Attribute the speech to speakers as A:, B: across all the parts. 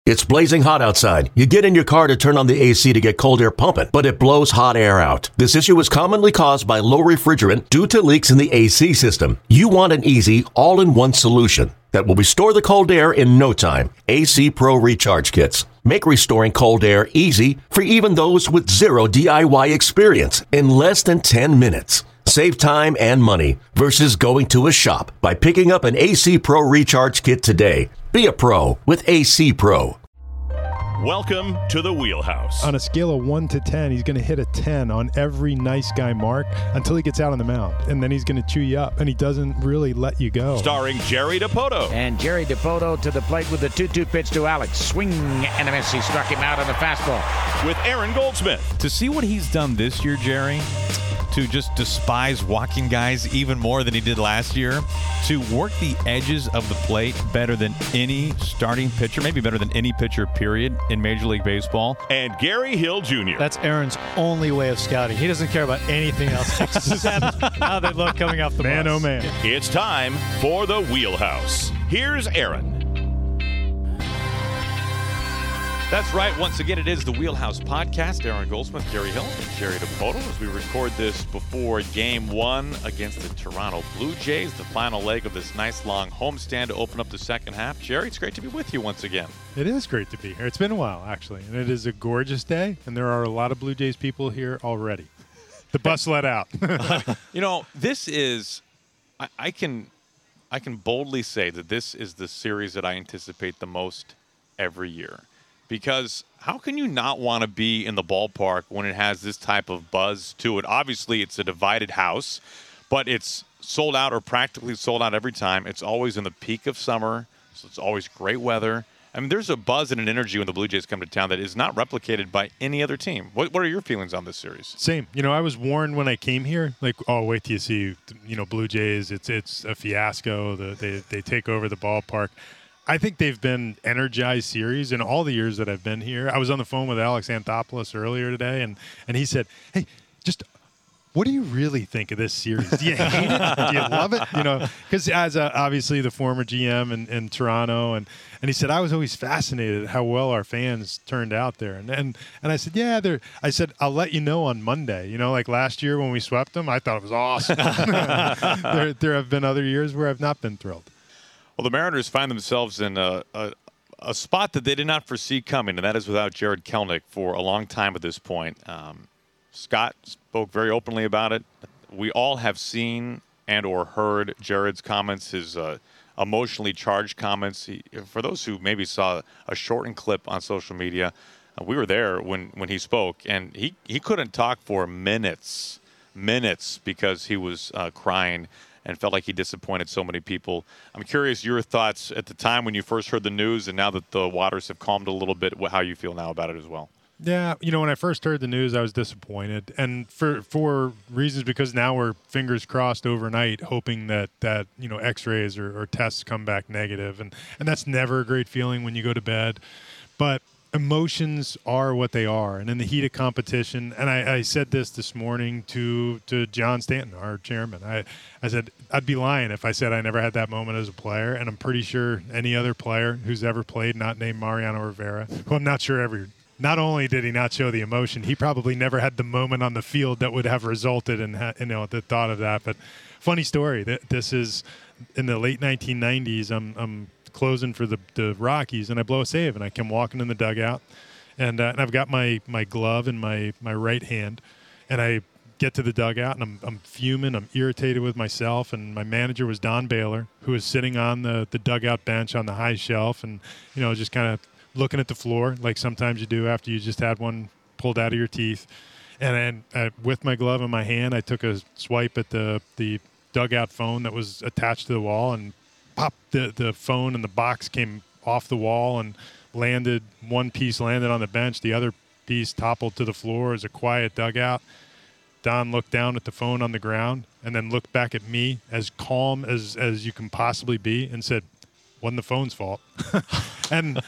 A: It's blazing hot outside. You get in your car to turn on the AC to get cold air pumping, but it blows hot air out. This issue is commonly caused by low refrigerant due to leaks in the AC system. You want an easy, all-in-one solution that will restore the cold air in no time. AC Pro Recharge Kits make restoring cold air easy for even those with zero DIY experience in less than 10 minutes. Save time and money versus going to a shop by picking up an AC Pro Recharge Kit today. Be a pro with AC Pro.
B: Welcome to the Wheelhouse.
C: On a scale of 1 to 10, he's going to hit a 10 on every nice guy mark until he gets out on the mound. And then he's going to chew you up, and he doesn't really let you go.
B: Starring Jerry Dipoto.
D: And Jerry Dipoto to the plate with the 2-2 pitch to Alex. Swing and a miss. He struck him out on the fastball.
B: With Aaron Goldsmith.
E: To see what he's done this year, Jerry, to just despise walking guys even more than he did last year, to work the edges of the plate better than any starting pitcher, maybe better than any pitcher, period, in Major League Baseball.
B: And Gary Hill Jr.
F: That's Aaron's only way of scouting. He doesn't care about anything else except how they look coming off the
C: man,
F: bus.
C: oh man.
B: It's time for the Wheelhouse. Here's Aaron.
E: That's right. Once again, it is the Wheelhouse Podcast. Aaron Goldsmith, Gary Hill, and Jerry Dipoto as we record this before Game 1 against the Toronto Blue Jays, the final leg of this nice long homestand to open up the second half. Jerry, it's great to be with you once again.
C: It is great to be here. It's been a while, actually, and it is a gorgeous day, and there are a lot of Blue Jays people here already. The bus let out.
E: You know, this is I can boldly say that this is the series that I anticipate the most every year. Because how can you not want to be in the ballpark when it has this type of buzz to it? Obviously, it's a divided house, but it's sold out or practically sold out every time. It's always in the peak of summer, so it's always great weather. I mean, there's a buzz and an energy when the Blue Jays come to town that is not replicated by any other team. What are your feelings on this series?
C: Same. You know, I was warned when I came here, like, oh, wait till you see, Blue Jays. It's a fiasco. They take over the ballpark. I think they've been energized series in all the years that I've been here. I was on the phone with Alex Anthopoulos earlier today, and he said, hey, just what do you really think of this series? Do you hate it? Do you love it? Because as obviously the former GM in Toronto, and he said, I was always fascinated at how well our fans turned out there. And I said, yeah, I said, I'll let you know on Monday. Like last year when we swept them, I thought it was awesome. There have been other years where I've not been thrilled.
E: Well, the Mariners find themselves in a spot that they did not foresee coming, and that is without Jared Kelenic for a long time at this point. Scott spoke very openly about it. We all have seen and or heard Jared's comments, his emotionally charged comments. For those who maybe saw a shortened clip on social media, we were there when he spoke, and he couldn't talk for minutes because he was crying and felt like he disappointed so many people. I'm curious your thoughts at the time when you first heard the news, and now that the waters have calmed a little bit, how you feel now about it as well.
C: Yeah, when I first heard the news, I was disappointed, and for reasons, because now we're fingers crossed overnight, hoping that X-rays or tests come back negative, and that's never a great feeling when you go to bed. But emotions are what they are, and in the heat of competition, and I said this morning to John Stanton, our chairman. I said I'd be lying if I said I never had that moment as a player, and I'm pretty sure any other player who's ever played, not named Mariano Rivera, who I'm not sure not only did he not show the emotion, he probably never had the moment on the field that would have resulted in the thought of that. But funny story, this is in the late 1990s. I'm closing for the Rockies, and I blow a save, and I come walking in the dugout, and I've got my glove in my right hand, and I get to the dugout, and I'm fuming, I'm irritated with myself, and my manager was Don Baylor, who was sitting on the dugout bench on the high shelf, and just kind of looking at the floor like sometimes you do after you just had one pulled out of your teeth. And then with my glove in my hand, I took a swipe at the dugout phone that was attached to the wall, and pop, the phone and the box came off the wall and landed. One piece landed on the bench. The other piece toppled to the floor as a quiet dugout. Don looked down at the phone on the ground and then looked back at me as calm as you can possibly be and said, wasn't the phone's fault. And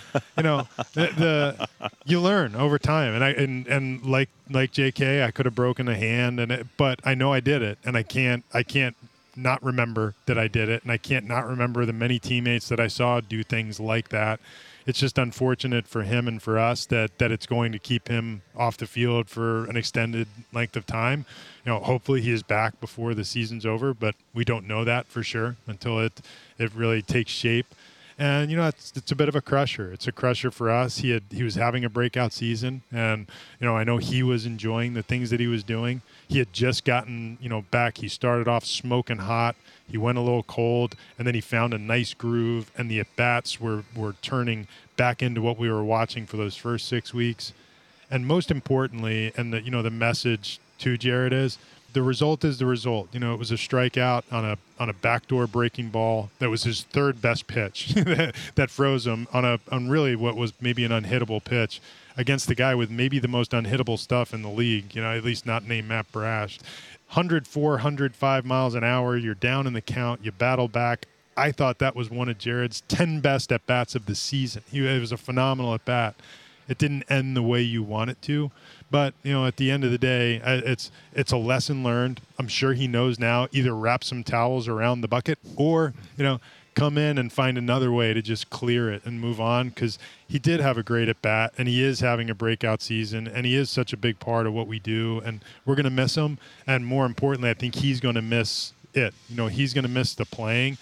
C: you learn over time. And like JK, I could have broken a hand, but I know I did it, and I can't not remember that I did it, and I can't not remember the many teammates that I saw do things like that. it's just unfortunate for him and for us that it's going to keep him off the field for an extended length of time. Hopefully he is back before the season's over, but we don't know that for sure until it really takes shape. And it's a bit of a crusher. It's a crusher for us. He was having a breakout season, and I know he was enjoying the things that he was doing. He had just gotten back. He started off smoking hot. He went a little cold, and then he found a nice groove, and the at-bats were turning back into what we were watching for those first 6 weeks. And most importantly, and the message to Jared is, the result is the result. It was a strikeout on a backdoor breaking ball that was his third best pitch that froze him on really what was maybe an unhittable pitch against the guy with maybe the most unhittable stuff in the league. At least not named Matt Brash. 104, 105 miles an hour. You're down in the count. You battle back. I thought that was one of Jared's 10 best at bats of the season. It was a phenomenal at bat. It didn't end the way you want it to. But, at the end of the day, it's a lesson learned. I'm sure he knows now, either wrap some towels around the bucket or, come in and find another way to just clear it and move on, because he did have a great at-bat, and he is having a breakout season, and he is such a big part of what we do, and we're going to miss him. And more importantly, I think he's going to miss it. He's going to miss the playing.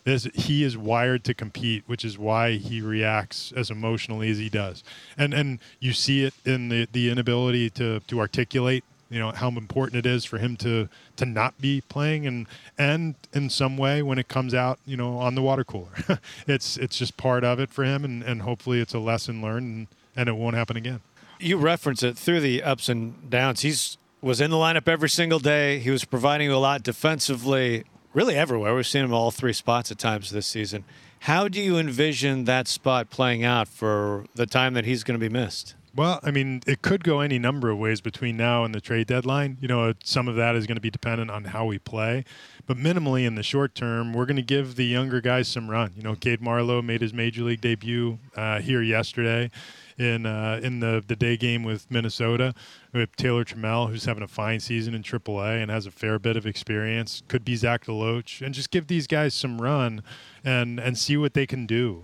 C: He is wired to compete, which is why he reacts as emotionally as he does. And you see it in the inability to articulate, how important it is for him to not be playing, and in some way when it comes out, on the water cooler. It's just part of it for him, and hopefully it's a lesson learned, and it won't happen again.
F: You reference it through the ups and downs. He's was in the lineup every single day. He was providing a lot defensively, really everywhere. We've seen him all three spots at times this season. How do you envision that spot playing out for the time that he's going to be missed?
C: Well, I mean, it could go any number of ways between now and the trade deadline. Some of that is going to be dependent on how we play. But minimally in the short term, we're going to give the younger guys some run. Cade Marlowe made his major league debut here yesterday in the day game with Minnesota. We have Taylor Trammell, who's having a fine season in AAA and has a fair bit of experience. Could be Zach DeLoach. And just give these guys some run and see what they can do.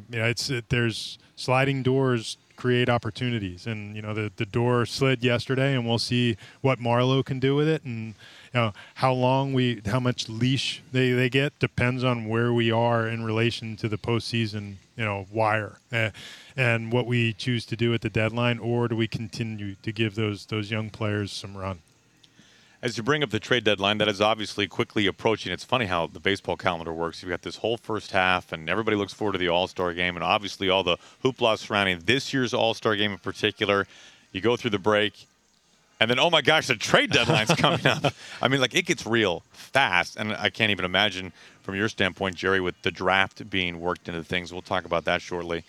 C: There's sliding doors create opportunities, and the door slid yesterday, and we'll see what Marlowe can do with it, and how much leash they get depends on where we are in relation to the postseason wire, and what we choose to do at the deadline, or do we continue to give those young players some run.
E: As you bring up the trade deadline, that is obviously quickly approaching. It's funny how the baseball calendar works. You've got this whole first half, and everybody looks forward to the All-Star game, and obviously all the hoopla surrounding this year's All-Star game in particular. You go through the break, and then, oh my gosh, the trade deadline's coming up. I mean, it gets real fast, and I can't even imagine from your standpoint, Jerry, with the draft being worked into things. We'll talk about that shortly.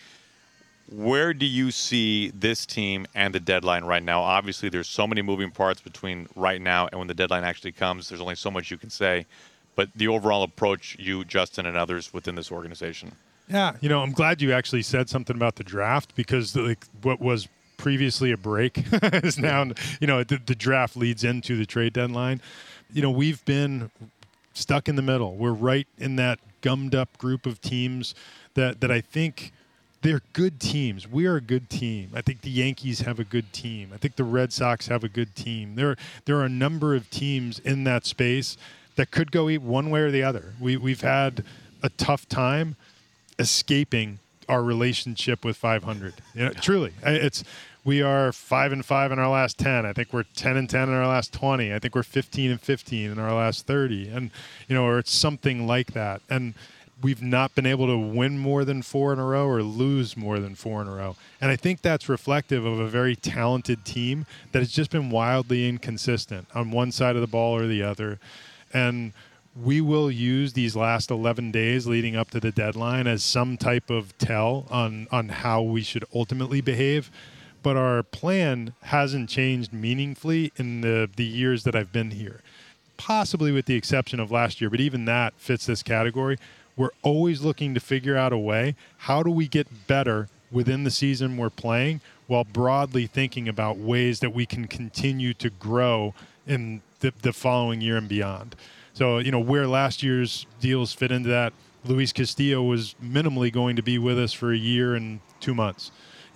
E: Where do you see this team and the deadline right now? Obviously, there's so many moving parts between right now and when the deadline actually comes. There's only so much you can say. But the overall approach, you, Justin, and others within this organization.
C: Yeah, I'm glad you actually said something about the draft, because what was previously a break is now, the draft leads into the trade deadline. We've been stuck in the middle. We're right in that gummed up group of teams that I think – they're good teams. We are a good team. I think the Yankees have a good team. I think the Red Sox have a good team. There are a number of teams in that space that could go one way or the other. We've had a tough time escaping our relationship with 500. Truly, we are 5-5 in our last 10. I think we're 10-10 in our last 20. I think we're 15-15 in our last 30, and or it's something like that. And we've not been able to win more than 4 in a row or lose more than 4 in a row. And I think that's reflective of a very talented team that has just been wildly inconsistent on one side of the ball or the other. And we will use these last 11 days leading up to the deadline as some type of tell on how we should ultimately behave. But our plan hasn't changed meaningfully in the years that I've been here, possibly with the exception of last year. But even that fits this category. We're always looking to figure out a way, how do we get better within the season we're playing, while broadly thinking about ways that we can continue to grow in the following year and beyond. So, where last year's deals fit into that, Luis Castillo was minimally going to be with us for a year and 2 months.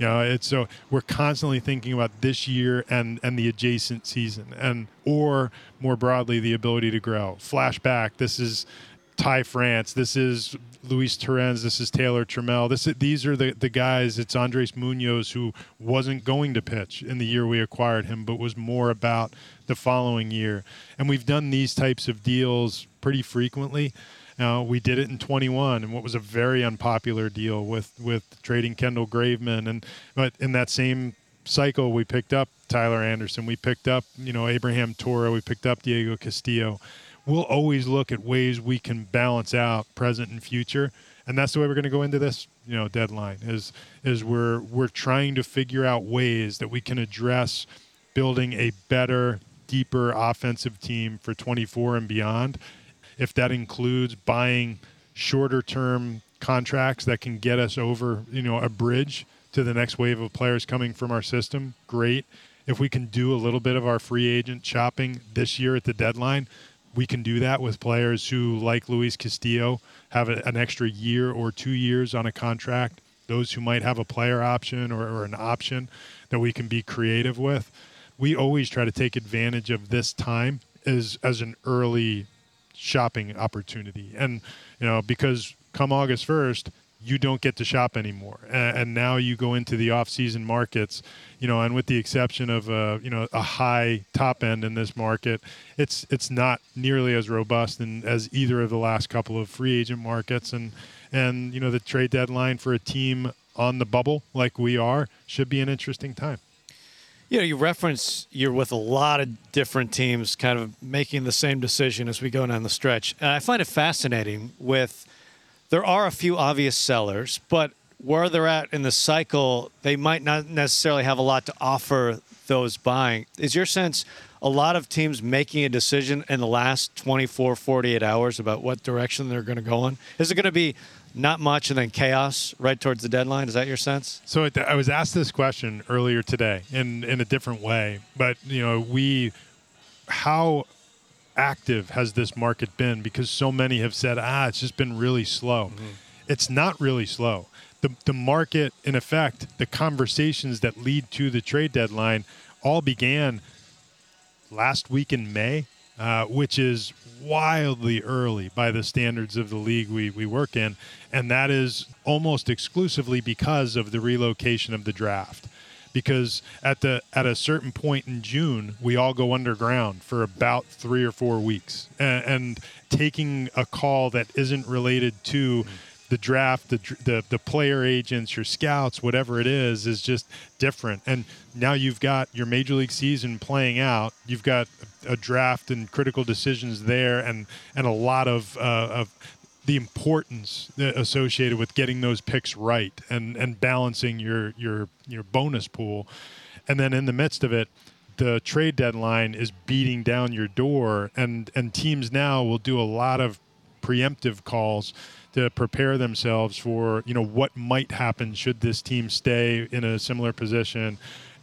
C: So we're constantly thinking about this year and the adjacent season, and or more broadly the ability to grow. Flashback, this is Ty France, this is Luis Torrens, this is Taylor Trammell. These are the guys. It's Andres Munoz, who wasn't going to pitch in the year we acquired him, but was more about the following year. And we've done these types of deals pretty frequently. We did it in 21, and what was a very unpopular deal with trading Kendall Graveman. But in that same cycle, we picked up Tyler Anderson. We picked up, Abraham Toro. We picked up Diego Castillo. We'll always look at ways we can balance out present and future, and that's the way we're going to go into this, deadline. Is we're trying to figure out ways that we can address building a better, deeper offensive team for 24 and beyond. If that includes buying shorter-term contracts that can get us over, a bridge to the next wave of players coming from our system, great. If we can do a little bit of our free agent shopping this year at the deadline, we can do that with players who, like Luis Castillo, have an extra year or 2 years on a contract. Those who might have a player option or an option that we can be creative with. We always try to take advantage of this time as an early shopping opportunity. And, because come August 1st, you don't get to shop anymore. And now you go into the off-season markets, and with the exception of, a high top end in this market, it's not nearly as robust as either of the last couple of free agent markets. And the trade deadline for a team on the bubble like we are should be an interesting time.
F: You reference you're with a lot of different teams kind of making the same decision as we go down the stretch. And I find it fascinating there are a few obvious sellers, but where they're at in the cycle, they might not necessarily have a lot to offer those buying. Is your sense a lot of teams making a decision in the last 24, 48 hours about what direction they're going to go in? Is it going to be not much and then chaos right towards the deadline? Is that your sense?
C: So I was asked this question earlier today in a different way, but how active has this market been? Because so many have said, it's just been really slow. Mm-hmm. It's not really slow. The market, in effect, the conversations that lead to the trade deadline all began last week in May, which is wildly early by the standards of the league we work in, and that is almost exclusively because of the relocation of the draft. Because at a certain point in June, we all go underground for about 3 or 4 weeks, and taking a call that isn't related to the draft, the player agents, your scouts, whatever it is just different. And now you've got your major league season playing out. You've got a draft and critical decisions there, and a lot of the importance associated with getting those picks right and balancing your bonus pool. And then in the midst of it, the trade deadline is beating down your door, and teams now will do a lot of preemptive calls to prepare themselves for, what might happen should this team stay in a similar position,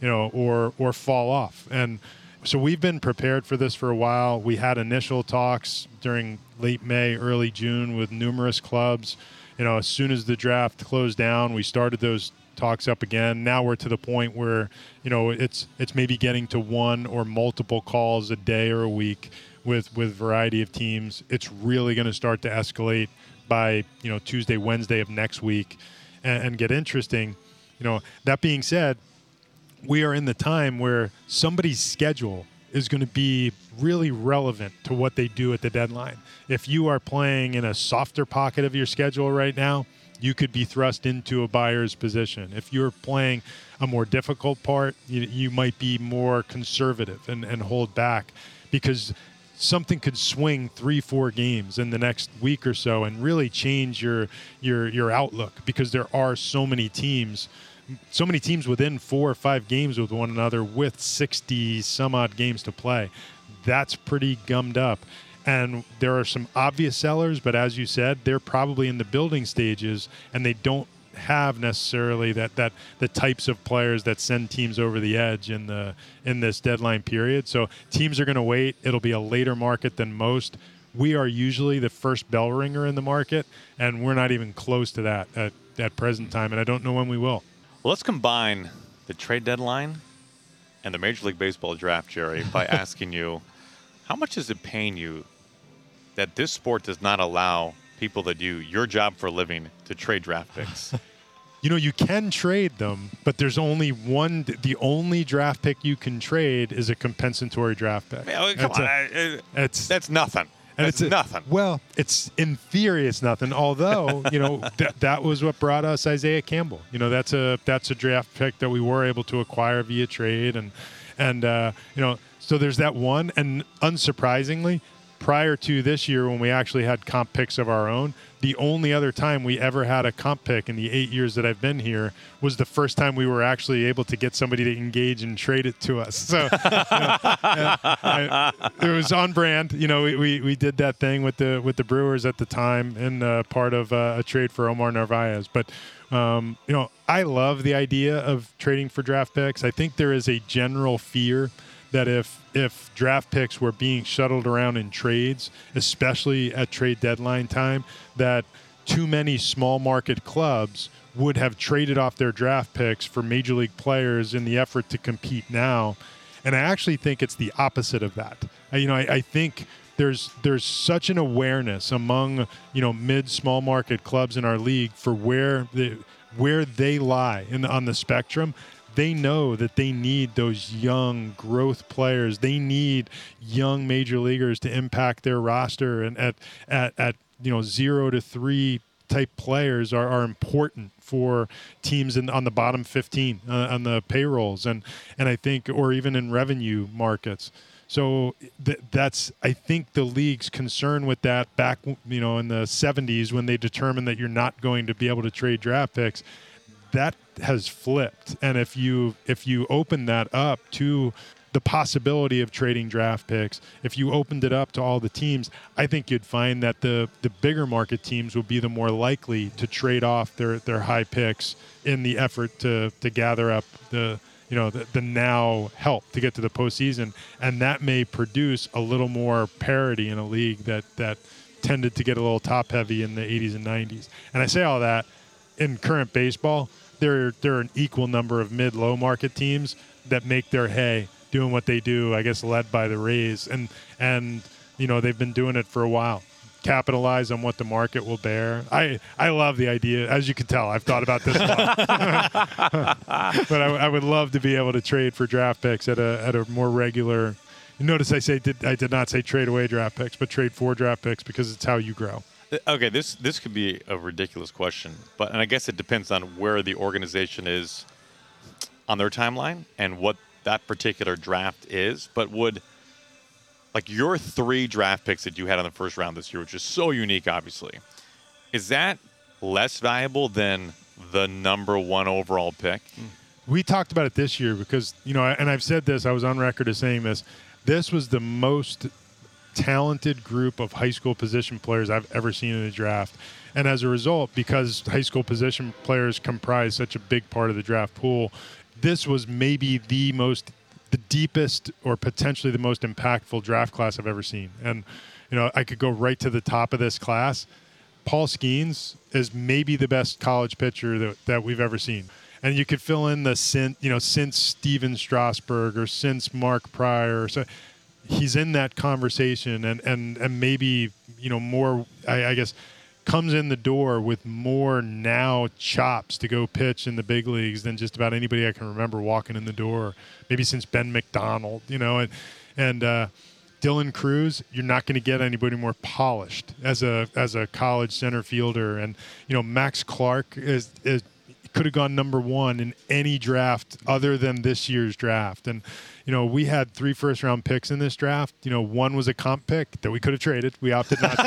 C: or fall off. And so we've been prepared for this for a while. We had initial talks during late May, early June with numerous clubs. As soon as the draft closed down, we started those talks up again. Now we're to the point where, it's maybe getting to one or multiple calls a day or a week with variety of teams. It's really going to start to escalate by, Tuesday, Wednesday of next week and get interesting. That being said, we are in the time where somebody's schedule is going to be really relevant to what they do at the deadline. If you are playing in a softer pocket of your schedule right now, you could be thrust into a buyer's position. If you're playing a more difficult part, you might be more conservative and hold back, because something could swing 3-4 games in the next week or so and really change your outlook, because there are so many teams within 4 or 5 games with one another with 60 some odd games to play. That's pretty gummed up. And there are some obvious sellers, but as you said, they're probably in the building stages, and they don't have necessarily that the types of players that send teams over the edge in this deadline period. So teams are going to wait. It'll be a later market than most. we are usually the first bell ringer in the market, and we're not even close to that at present time, and I don't know when we will.
E: Well, let's combine the trade deadline and the Major League Baseball draft, Jerry, by asking you, how much is it paying you that this sport does not allow people that do your job for a living to trade draft picks?
C: You can trade them, but there's only one. The only draft pick you can trade is a compensatory draft pick.
E: Come on. That's nothing. That's nothing.
C: Well, it's in theory, it's nothing. Although, that was what brought us Isaiah Campbell. That's a draft pick that we were able to acquire via trade, and so there's that one. And unsurprisingly, prior to this year, when we actually had comp picks of our own, the only other time we ever had a comp pick in the 8 years that I've been here was the first time we were actually able to get somebody to engage and trade it to us. So it was on brand. We did that thing with the Brewers at the time, and part of a trade for Omar Narvaez. But I love the idea of trading for draft picks. I think there is a general fear that if draft picks were being shuttled around in trades, especially at trade deadline time, that too many small market clubs would have traded off their draft picks for major league players in the effort to compete now. And I actually think it's the opposite of that. I think there's such an awareness among mid-small market clubs in our league for where they lie on the spectrum. They know that they need those young growth players. They need young major leaguers to impact their roster, and at 0 to 3 type players are important for teams on the bottom 15 on the payrolls, and I think, or even in revenue markets. So that's, I think, the league's concern with that back in the 70s when they determined that you're not going to be able to trade draft picks. That has flipped, and if you open that up to the possibility of trading draft picks, if you opened it up to all the teams, I think you'd find that the bigger market teams would be the more likely to trade off their high picks in the effort to gather up the now help to get to the postseason, and that may produce a little more parity in a league that tended to get a little top heavy in the 80s and 90s. And I say all that. In current baseball, there are an equal number of mid-low market teams that make their hay doing what they do, I guess led by the Rays. And they've been doing it for a while. Capitalize on what the market will bear. I love the idea. As you can tell, I've thought about this a lot. But I would love to be able to trade for draft picks at a more regular. Notice I did not say trade away draft picks, but trade for draft picks, because it's how you grow.
E: Okay, this could be a ridiculous question, and I guess it depends on where the organization is on their timeline and what that particular draft is. But would, like, your 3 draft picks that you had in the first round this year, which is so unique, obviously, is that less valuable than the number 1 overall pick?
C: We talked about it this year because, and I've said this, I was on record as saying this was the most talented group of high school position players I've ever seen in a draft. And as a result, because high school position players comprise such a big part of the draft pool, this was maybe the deepest or potentially the most impactful draft class I've ever seen. And, I could go right to the top of this class. Paul Skeens is maybe the best college pitcher that we've ever seen. And you could fill in since Steven Strasburg or since Mark Pryor. So he's in that conversation, and maybe more, I guess, comes in the door with more now chops to go pitch in the big leagues than just about anybody I can remember walking in the door, maybe since Ben McDonald, and Dylan Cruz. You're not going to get anybody more polished as a college center fielder, and Max Clark is could have gone number 1 in any draft other than this year's draft. And, we had 3 first-round picks in this draft. 1 was a comp pick that we could have traded. We opted not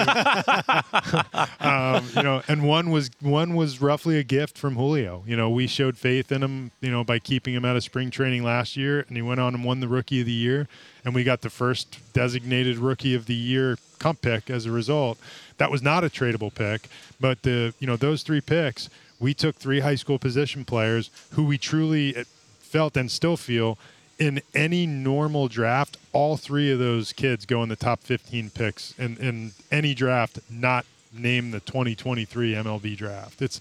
C: to. And one was roughly a gift from Julio. We showed faith in him, by keeping him out of spring training last year, and he went on and won the Rookie of the Year. And we got the first designated Rookie of the Year comp pick as a result. That was not a tradable pick, but those 3 picks, we took 3 high school position players who we truly felt and still feel in any normal draft, all 3 of those kids go in the top 15 picks in any draft, not named the 2023 MLB draft. It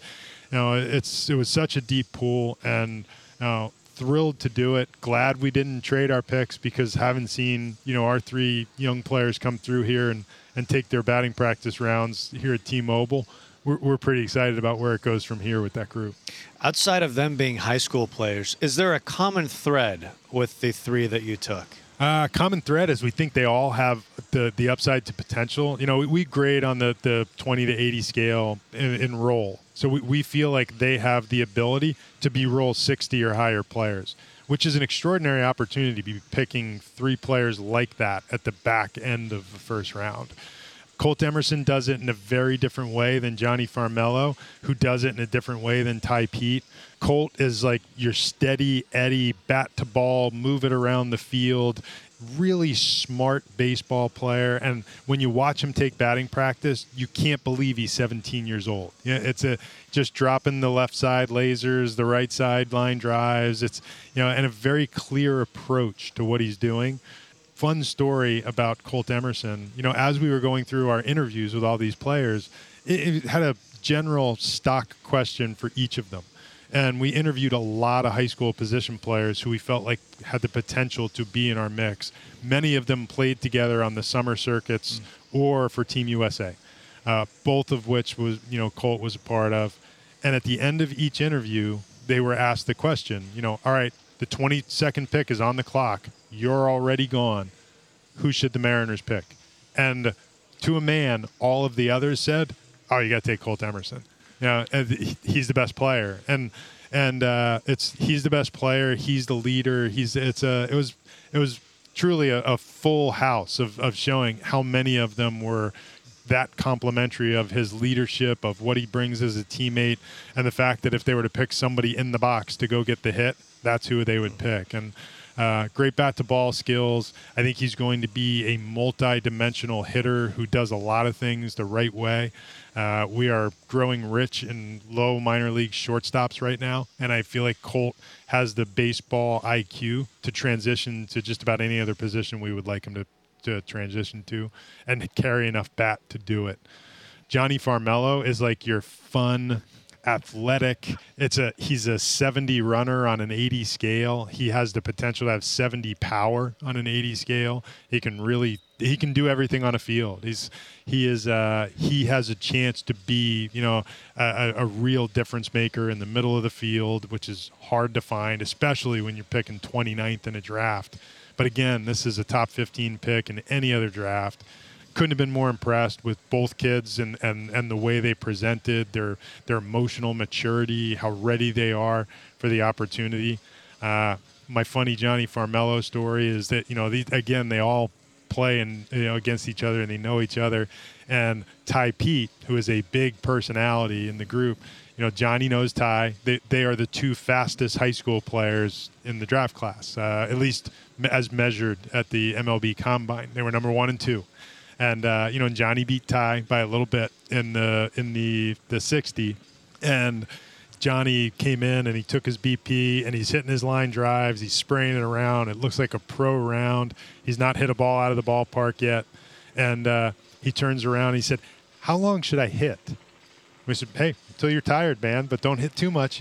C: was such a deep pool, and thrilled to do it. Glad we didn't trade our picks, because having seen our 3 young players come through here and take their batting practice rounds here at T-Mobile, we're pretty excited about where it goes from here with that group.
F: Outside of them being high school players, is there a common thread with the 3 that you took?
C: Common thread is we think they all have the upside to potential. We grade on the 20 to 80 scale in role. So we feel like they have the ability to be role 60 or higher players, which is an extraordinary opportunity to be picking 3 players like that at the back end of the first round. Colt Emerson does it in a very different way than Johnny Farmelo, who does it in a different way than Ty Pete. Colt is like your steady Eddie, bat to ball, move it around the field, really smart baseball player. And when you watch him take batting practice, you can't believe he's 17 years old. It's just dropping the left side lasers, the right side line drives. It's, and a very clear approach to what he's doing. Fun story about Colt Emerson. As we were going through our interviews with all these players, it had a general stock question for each of them. And we interviewed a lot of high school position players who we felt like had the potential to be in our mix. Many of them played together on the summer circuits or for Team USA, both of which was, Colt was a part of. And at the end of each interview, they were asked the question, all right, the 22nd pick is on the clock. You're already gone. Who should the Mariners pick? And to a man, all of the others said, oh, you got to take Colt Emerson. He's the best player. And he's the best player. He's the leader. It was truly a full house of showing how many of them were that complimentary of his leadership, of what he brings as a teammate, and the fact that if they were to pick somebody in the box to go get the hit, that's who they would pick. And great bat-to-ball skills. I think he's going to be a multi-dimensional hitter who does a lot of things the right way. We are growing rich in low minor league shortstops right now, and I feel like Colt has the baseball IQ to transition to just about any other position we would like him to transition to, and carry enough bat to do it. Johnny Farmelo is like your fun, athletic. He's a 70 runner on an 80 scale. He has the potential to have 70 power on an 80 scale. He can do everything on a field. He has a chance to be, a real difference maker in the middle of the field, which is hard to find, especially when you're picking 29th in a draft. But again, this is a top 15 pick in any other draft. Couldn't have been more impressed with both kids and the way they presented, their emotional maturity, how ready they are for the opportunity. My funny Johnny Farmelo story is that, they all play against each other, and they know each other. And Ty Pete, who is a big personality in the group, Johnny knows Ty. They are the 2 fastest high school players in the draft class, at least as measured at the MLB Combine. They were number 1 and 2. And Johnny beat Ty by a little bit in the 60, and Johnny came in and he took his BP and he's hitting his line drives. He's spraying it around. It looks like a pro round. He's not hit a ball out of the ballpark yet, and he turns around and he said, "How long should I hit?" We said, "Hey, until you're tired, man, but don't hit too much.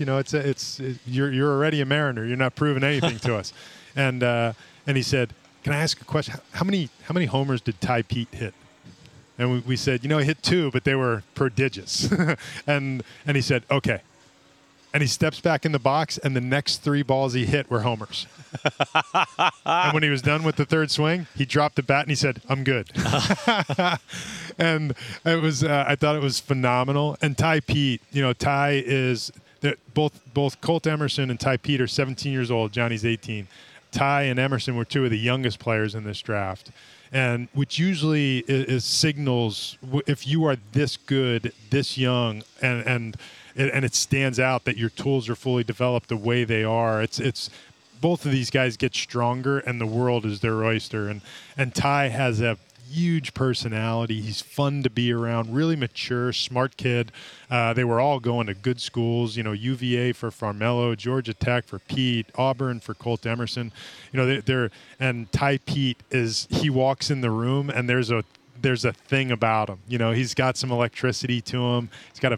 C: You're already a Mariner. You're not proving anything to us." And he said, "Can I ask a question? How many homers did Ty Pete hit?" And we said, he hit 2, but they were prodigious. and he said, "Okay." And he steps back in the box, and the next 3 balls he hit were homers. And when he was done with the 3rd swing, he dropped the bat and he said, "I'm good." And it was, I thought it was phenomenal. And Ty Pete, Ty is both Colt Emerson and Ty Pete are 17 years old. Johnny's 18. Ty and Emerson were 2 of the youngest players in this draft, and which usually is signals if you are this good, this young, and it stands out that your tools are fully developed the way they are. It's both of these guys get stronger, and the world is their oyster. And Ty has a huge personality. He's fun to be around, really mature, smart kid. They were all going to good schools, UVA for Farmelo, Georgia Tech for Pete, Auburn for Colt Emerson. And Ty Pete he walks in the room and there's a thing about him. He's got some electricity to him. He's got a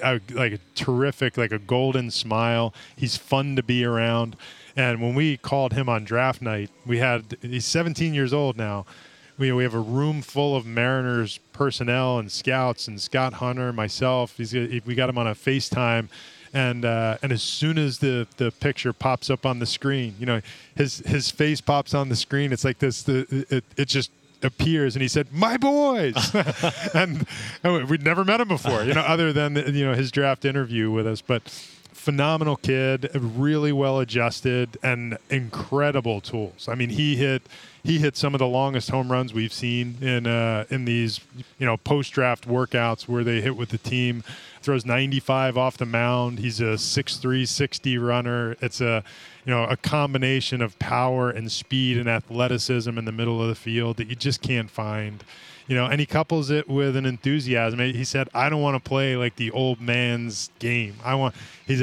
C: terrific, like a golden smile. He's fun to be around. And when we called him on draft night, he's 17 years old now. We have a room full of Mariners personnel and scouts and Scott Hunter, myself. We got him on a FaceTime. And as soon as the picture pops up on the screen, his face pops on the screen. It's like this, it just appears, and he said, "My boys," and we'd never met him before, other than his draft interview with us. But phenomenal kid, really well adjusted, and incredible tools. I mean, he hit some of the longest home runs we've seen in these post draft workouts where they hit with the team. Throws 95 off the mound. He's a 6'3", 60 runner. It's a combination of power and speed and athleticism in the middle of the field that you just can't find. And he couples it with an enthusiasm. He said, "I don't want to play like the old man's game. I want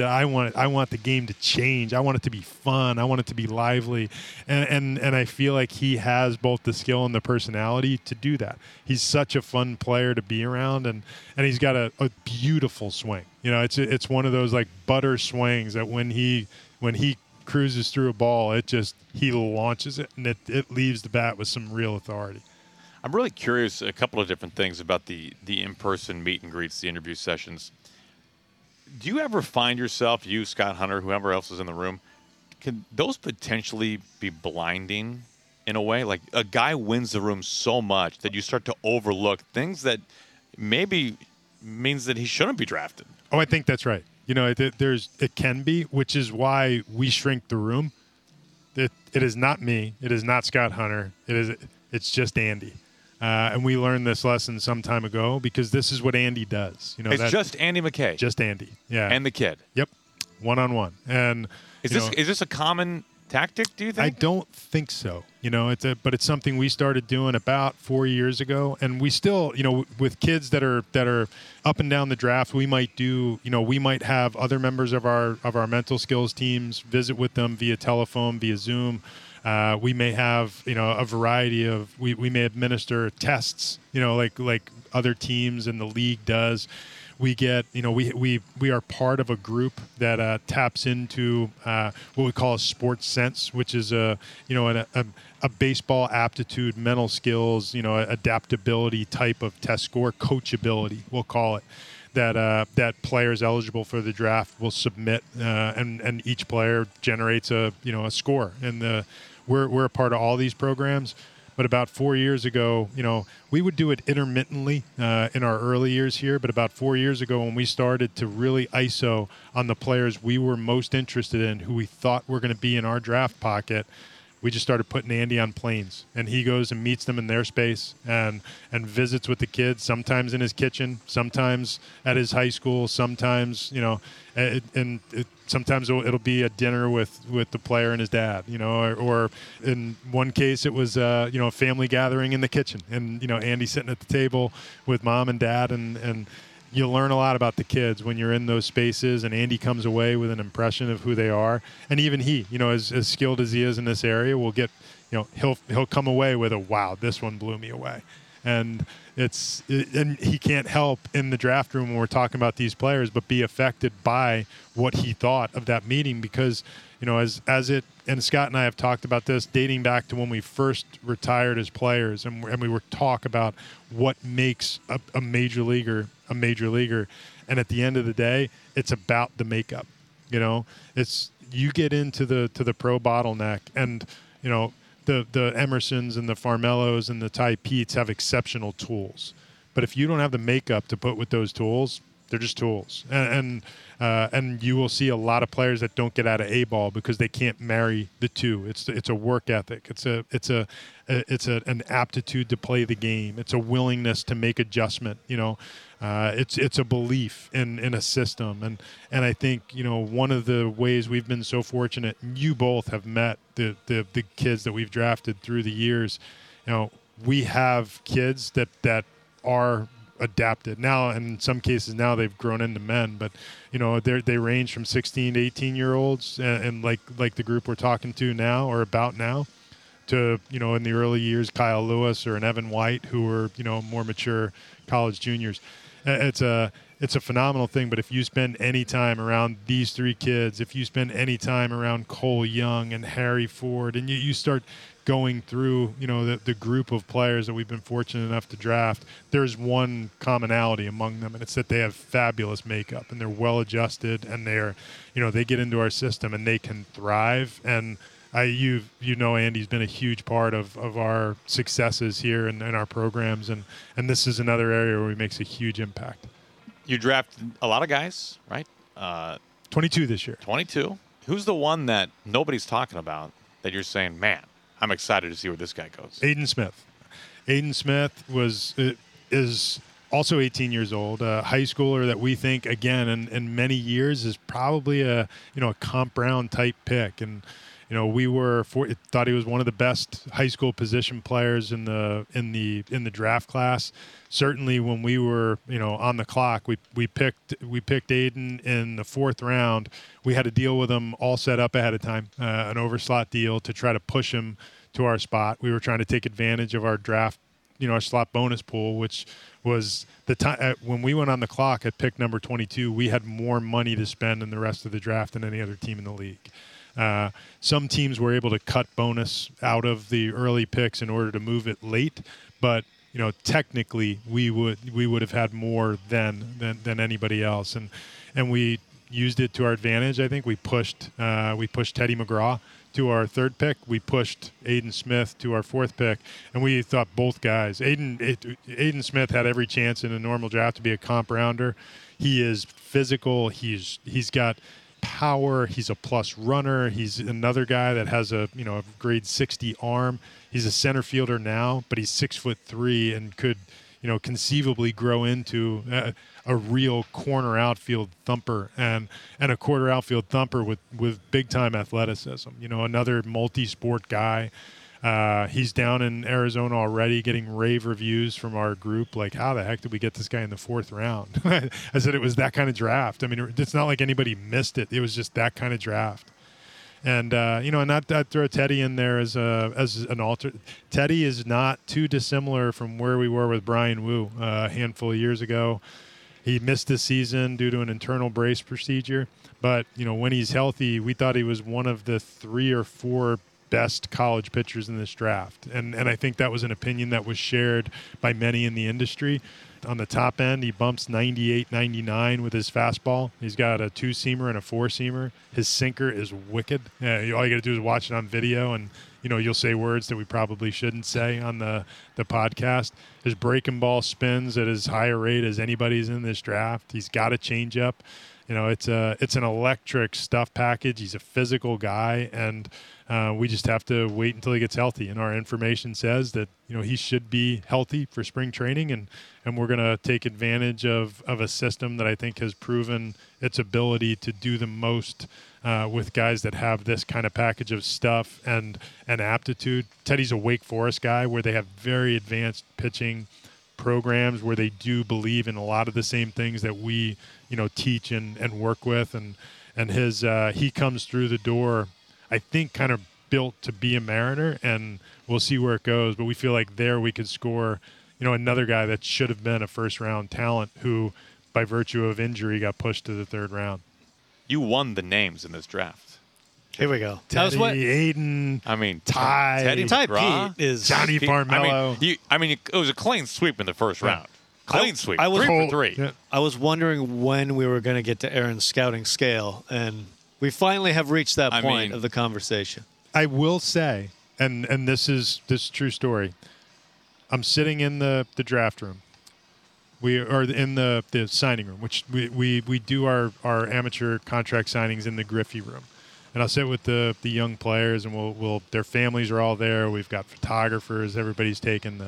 C: the game to change. I want it to be fun. I want it to be lively." And I feel like he has both the skill and the personality to do that. He's such a fun player to be around, and he's got a beautiful swing. It's one of those like butter swings that when he cruises through a ball, he launches it, and it leaves the bat with some real authority.
E: I'm really curious a couple of different things about the in-person meet and greets, the interview sessions. Do you ever find yourself, you, Scott Hunter, whoever else is in the room, can those potentially be blinding in a way? Like a guy wins the room so much that you start to overlook things that maybe means that he shouldn't be drafted.
C: Oh, I think that's right. It can be, which is why we shrink the room. It is not me. It is not Scott Hunter. It's just Andy. And we learned this lesson some time ago because this is what Andy does.
E: It's just Andy McKay.
C: Just Andy. Yeah.
E: And the kid.
C: Yep. One-on-one. And
E: is this a common tactic, do you think?
C: I don't think so. But it's something we started doing about 4 years ago, and we still, with kids that are up and down the draft, we might have other members of our mental skills teams visit with them via telephone, via Zoom. We may have, a variety of, we may administer tests, like other teams in the league does. We get, we are part of a group that taps into what we call a sports sense, which is a baseball aptitude, mental skills, adaptability type of test score, coachability, we'll call it. That players eligible for the draft will submit, and each player generates a score. And we're a part of all these programs. But about 4 years ago, we would do it intermittently in our early years here. But about 4 years ago, when we started to really ISO on the players we were most interested in, who we thought were going to be in our draft pocket, we just started putting Andy on planes, and he goes and meets them in their space and visits with the kids, sometimes in his kitchen, sometimes at his high school, sometimes, sometimes it'll be a dinner with the player and his dad, or in one case it was, a family gathering in the kitchen, and, Andy sitting at the table with mom and dad, and you learn a lot about the kids when you're in those spaces, and Andy comes away with an impression of who they are. And even he, as skilled as he is in this area, will get, he'll come away with a, wow, this one blew me away. And and he can't help in the draft room when we're talking about these players, but be affected by what he thought of that meeting, because, and Scott and I have talked about this dating back to when we first retired as players, and we were talk about what makes a major leaguer a major leaguer. And at the end of the day, it's about the makeup. It's, you get into the pro bottleneck, and the Emersons and the Farmelos and the Ty Peets have exceptional tools. But if you don't have the makeup to put with those tools, they're just tools. And you will see a lot of players that don't get out of A-ball because they can't marry the two. It's a work ethic. It's an aptitude to play the game. It's a willingness to make adjustment. It's a belief in a system. And I think, one of the ways we've been so fortunate, you both have met the kids that we've drafted through the years. we have kids that are adapted now, and in some cases now they've grown into men, but they range from 16 to 18-year-olds, and like the group we're talking to now or about now, to in the early years Kyle Lewis or an Evan White, who were more mature college juniors. It's a phenomenal thing. But if you spend any time around these three kids, if you spend any time around Cole Young and Harry Ford, and you start going through, the group of players that we've been fortunate enough to draft, there's one commonality among them, and it's that they have fabulous makeup and they're well adjusted, and they're, they get into our system and they can thrive. And Andy's been a huge part of our successes here in our programs, and this is another area where he makes a huge impact.
E: You drafted a lot of guys, right?
C: 22 this year.
E: 22. Who's the one that nobody's talking about that you're saying, man, I'm excited to see where this guy goes?
C: Aiden Smith. Aiden Smith is also 18 years old, a high schooler that we think, again, in many years is probably a Comp Brown type pick. And we thought he was one of the best high school position players in the draft class. Certainly, when we were on the clock, we picked Aiden in the 4th round. We had to deal with him all set up ahead of time, an overslot deal to try to push him to our spot. We were trying to take advantage of our draft, our slot bonus pool, which was the time when we went on the clock at pick number 22. We had more money to spend in the rest of the draft than any other team in the league. Some teams were able to cut bonus out of the early picks in order to move it late, but technically we would have had more than anybody else, and we used it to our advantage. I think we pushed Teddy McGraw to our 3rd pick. We pushed Aiden Smith to our 4th pick, and we thought both guys. Aiden Smith had every chance in a normal draft to be a comp rounder. He is physical. He's got power. He's a plus runner. He's another guy that has a grade 60 arm. He's a center fielder now, but he's 6'3" and could conceivably grow into a real corner outfield thumper and a quarter outfield thumper with big time athleticism. Another multi-sport guy. He's down in Arizona already getting rave reviews from our group. Like, how the heck did we get this guy in the 4th round? I said it was that kind of draft. I mean, it's not like anybody missed it. It was just that kind of draft. And, and not throw Teddy in there as an alter. Teddy is not too dissimilar from where we were with Brian Wu a handful of years ago. He missed the season due to an internal brace procedure. But, when he's healthy, we thought he was one of the 3 or 4 best college pitchers in this draft. And I think that was an opinion that was shared by many in the industry. On the top end, he bumps 98, 99 with his fastball. He's got a 2-seamer and a 4-seamer. His sinker is wicked. All you got to do is watch it on video, and you'll say words that we probably shouldn't say on the podcast. His breaking ball spins at as high a rate as anybody's in this draft. He's got a changeup. It's an electric stuff package. He's a physical guy, and we just have to wait until he gets healthy. And our information says that he should be healthy for spring training, and we're going to take advantage of a system that I think has proven its ability to do the most with guys that have this kind of package of stuff and aptitude. Teddy's a Wake Forest guy where they have very advanced pitching programs where they do believe in a lot of the same things that we teach and work with, and his he comes through the door, I think, kind of built to be a Mariner, and we'll see where it goes. But we feel like there we could score another guy that should have been a 1st-round talent who by virtue of injury got pushed to the 3rd round.
E: You won the names in this draft.
F: Here we go.
C: Teddy, Aiden, Ty,
E: Teddy McGraw,
F: Pete is
C: Johnny Farmello.
E: It was a clean sweep in the 1st round. Clean sweep.
F: I was
E: 3 for 3.
C: Yeah.
F: I was wondering when we were going to get to Aaron's scouting scale, and we finally have reached that point of the conversation.
C: I will say, and this is true story. I'm sitting in the draft room. We are in the signing room, which we do our amateur contract signings in the Griffey room. And I'll sit with the young players, and we'll their families are all there. We've got photographers. Everybody's taking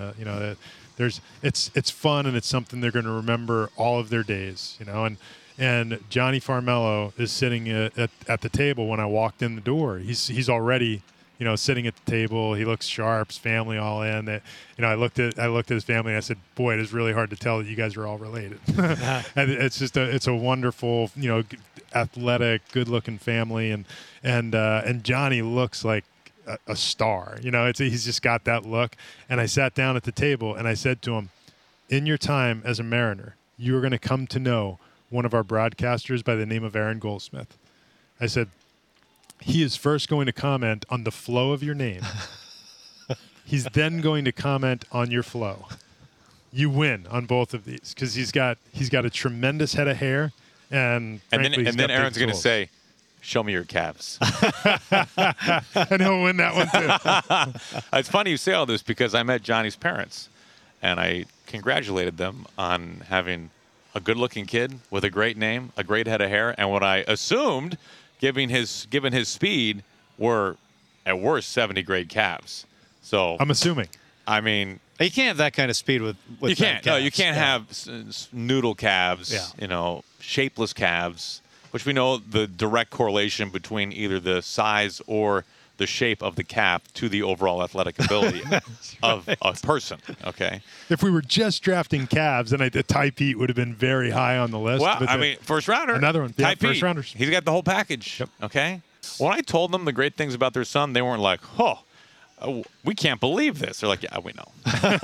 C: it's fun, and it's something they're going to remember all of their days, And Johnny Farmello is sitting at the table when I walked in the door. He's already sitting at the table. He looks sharp. His family all in. That, I looked at his family and I said, "Boy, it is really hard to tell that you guys are all related." And it's a wonderful, athletic, good-looking family, and Johnny looks like a star. He's just got that look. And I sat down at the table and I said to him, "In your time as a Mariner, you are going to come to know one of our broadcasters by the name of Aaron Goldsmith." I said, "He is first going to comment on the flow of your name. He's then going to comment on your flow. You win on both of these because he's got a tremendous head of hair, and
E: then Aaron's going to say, 'Show me your calves.'"
C: And he'll win that one too.
E: It's funny you say all this because I met Johnny's parents, and I congratulated them on having a good-looking kid with a great name, a great head of hair, and what I assumed, given his speed, were at worst 70 grade calves. So
C: I'm assuming.
E: I mean,
F: You can't have that kind of speed with
E: you can't. No, you
F: calves.
E: can't have noodle calves.
F: Yeah.
E: Shapeless calves, which we know the direct correlation between either the size or the shape of the calf to the overall athletic ability of a person. Okay.
C: If we were just drafting calves, then Ty Pete would have been very high on the list.
E: Well, first rounder.
C: Another one.
E: Ty
C: Yeah, first
E: Pete.
C: rounders.
E: He's got the whole package.
C: Yep.
E: Okay. When I told them the great things about their son, they weren't like, we can't believe this. They're like, "Yeah, we know."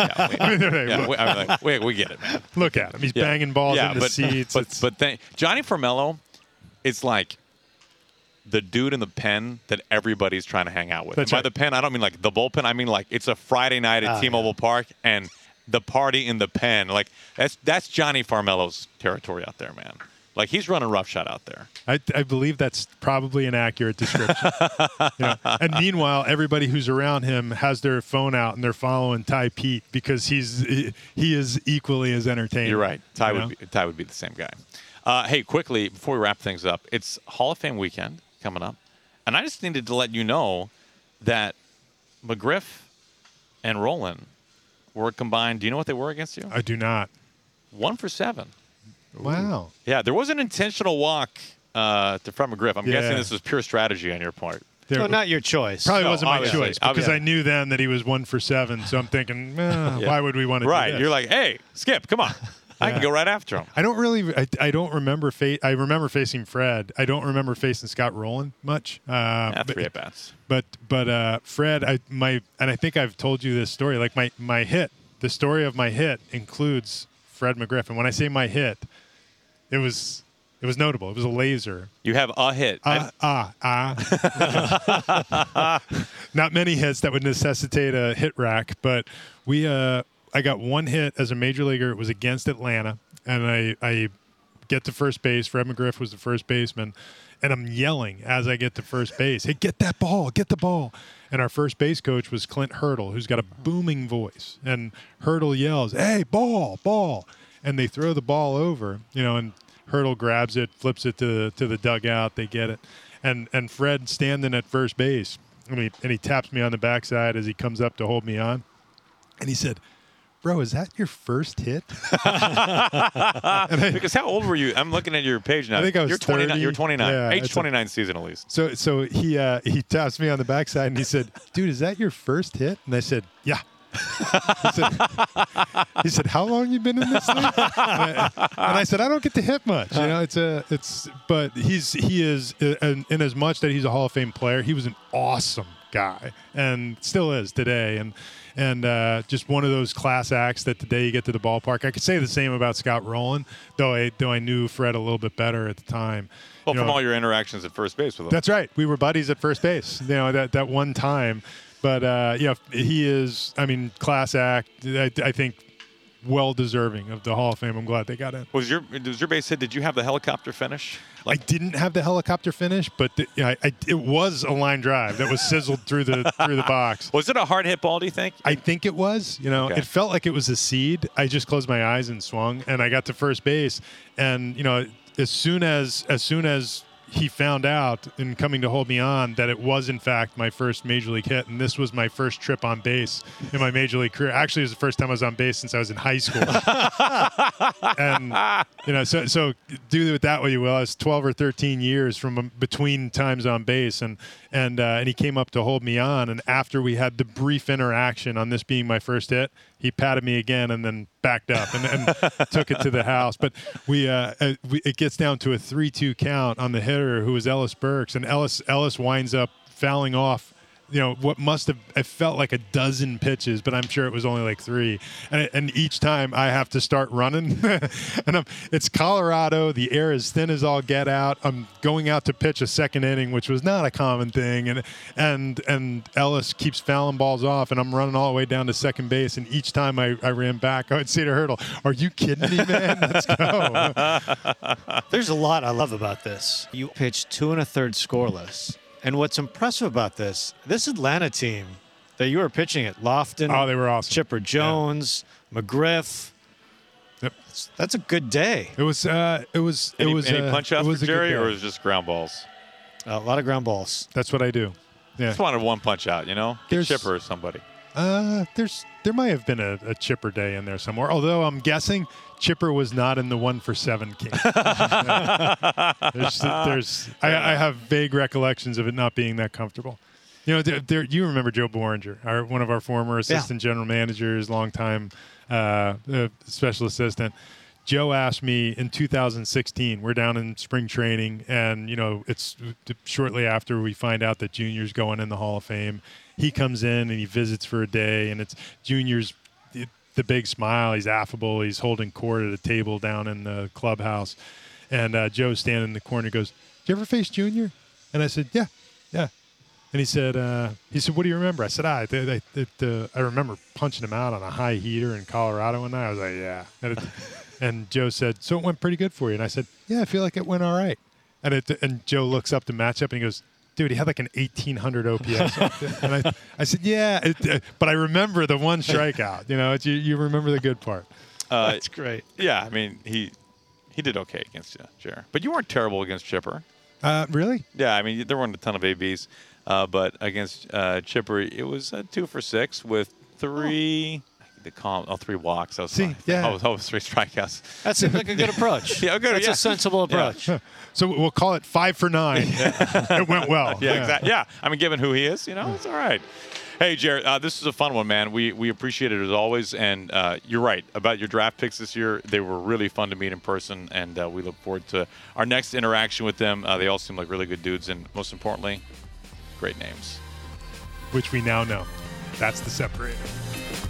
E: We get it, man.
C: Look at him. He's banging balls in the seats.
E: But Johnny Formello is like the dude in the pen that everybody's trying to hang out with.
C: That's
E: By
C: right.
E: the pen, I don't mean like the bullpen. I mean like it's a Friday night at T-Mobile Park and the party in the pen. Like that's Johnny Formello's territory out there, man. Like he's running roughshod out there.
C: I believe that's probably an accurate description. And meanwhile, everybody who's around him has their phone out and they're following Ty Pete because he is equally as entertaining.
E: You're right. Ty would be the same guy. Hey, quickly before we wrap things up, it's Hall of Fame weekend coming up, and I just needed to let you know that McGriff and Rolen were combined. Do you know what they were against you?
C: I do not.
E: 1 for 7.
C: Wow.
E: Yeah, there was an intentional walk to Fred McGriff. I'm
C: Yeah.
E: guessing this was pure strategy on your part.
F: No, not your choice.
C: Probably
E: No,
C: wasn't my
E: obviously.
C: choice because
E: Obviously.
C: I knew then that he was 1 for 7. So I'm thinking, why would we want to do
E: Right.
C: this?
E: You're like, hey, Skip, come on. I can go right after him.
C: I don't really. I don't remember. I remember facing Fred. I don't remember facing Scott Rowland much.
E: 3 at-bats.
C: But Fred, I think I've told you this story. Like my hit, the story of my hit includes Fred McGriff. And when I say my hit, it was notable. It was a laser.
E: You have a hit.
C: Not many hits that would necessitate a hit rack, but I got one hit as a major leaguer. It was against Atlanta, and I get to first base. Fred McGriff was the first baseman, and I'm yelling as I get to first base, "Hey, get that ball, get the ball!" And our first base coach was Clint Hurdle, who's got a booming voice, and Hurdle yells, "Hey, ball, ball!" And they throw the ball over, and Hurdle grabs it, flips it to the dugout. They get it, and Fred standing at first base, and he taps me on the backside as he comes up to hold me on, and he said, "Bro, is that your first hit?"
E: Because how old were you? I'm looking at your page now.
C: I think I was
E: You're 29.
C: 30.
E: You're 29.
C: Yeah,
E: Age
C: it's
E: 29 season at least.
C: So he taps me on the backside and he said, "Dude, is that your first hit?" And I said, "Yeah." He said, "How long you been in this league?" And I said, "I don't get to hit much. But he is, in as much that he's a Hall of Fame player, he was an awesome guy and still is today. And just one of those class acts that the day you get to the ballpark. I could say the same about Scott Rowland, though I knew Fred a little bit better at the time.
E: Well, from all your interactions at first base with him.
C: That's right. We were buddies at first base. That one time. But he is. I mean, class act. I think well deserving of the Hall of Fame. I'm glad they got in.
E: Was your base hit? Did you have the helicopter finish?
C: I didn't have the helicopter finish, but it was a line drive that was sizzled through the box.
E: Was it a hard hit ball? Do you think?
C: I think it was.
E: Okay.
C: It felt like it was a seed. I just closed my eyes and swung, and I got to first base. And as soon as he found out in coming to hold me on that it was in fact my first major league hit, and this was my first trip on base in my major league career. Actually, it was the first time I was on base since I was in high school. And so do with that what you will. It's 12 or 13 years from between times on base, and he came up to hold me on, and after we had the brief interaction on this being my first hit, he patted me again and then backed up and took it to the house. But it gets down to a 3-2 count on the hitter, who was Ellis Burks, and Ellis winds up fouling off, what must have, it felt like a dozen pitches, but I'm sure it was only like 3. And each time I have to start running. And it's Colorado. The air is thin as all get out. I'm going out to pitch a second inning, which was not a common thing. And Ellis keeps fouling balls off, and I'm running all the way down to second base. And each time I ran back, I would say to Hurdle, "Are you kidding me, man? Let's go."
F: There's a lot I love about this. You pitched 2 1/3 scoreless. And what's impressive about this Atlanta team that you were pitching at, Lofton,
C: they were awesome.
F: Chipper Jones, McGriff.
C: Yep.
F: That's a good day.
C: It was. Any
E: punch outs for Jerry, or was it just ground balls?
F: A lot of ground balls.
C: That's what I do. Yeah.
E: Just wanted one punch out, Get Chipper or somebody.
C: There might have been a Chipper day in there somewhere. Although I'm guessing Chipper was not in the 1-for-7 game. I have vague recollections of it not being that comfortable. You remember Joe Boringer, one of our former assistant general managers, longtime special assistant. Joe asked me in 2016, we're down in spring training, and, it's shortly after we find out that Junior's going in the Hall of Fame. He comes in and he visits for a day, and it's Junior's the big smile. He's affable. He's holding court at a table down in the clubhouse. And Joe's standing in the corner. He goes, "Did you ever face Junior?" And I said, yeah. And he said, "What do you remember?" I said, I remember punching him out on a high heater in Colorado one night. I was like, yeah. And Joe said, "So it went pretty good for you?" And I said, "Yeah, I feel like it went all right." And Joe looks up to match up, and he goes, "Dude, he had like an 1,800 OPS." And I said, "Yeah, but I remember the one strikeout. You remember the good part."
F: That's great.
E: Yeah, I mean, he did okay against Jerry. But you weren't terrible against Chipper.
C: Really?
E: Yeah, I mean, there weren't a ton of ABs. But against Chipper, it was 2 for 6 with 3... They call them 3 walks. That was 3 strikeouts.
F: That seems like a good approach. That's a sensible approach.
C: Yeah. So we'll call it 5 for 9. It went well.
E: Yeah, exactly. Yeah, I mean, given who he is, it's all right. Hey, Jared, this is a fun one, man. We appreciate it as always, and you're right about your draft picks this year. They were really fun to meet in person, and we look forward to our next interaction with them. They all seem like really good dudes, and most importantly, great names.
C: Which we now know. That's the separator.